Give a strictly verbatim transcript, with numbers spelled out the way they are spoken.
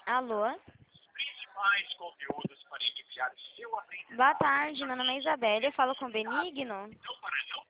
Alô? Principais conteúdos para iniciar seu aprendizado. Boa tarde, meu nome é Isabelle, eu falo com o Benigno. Então, para não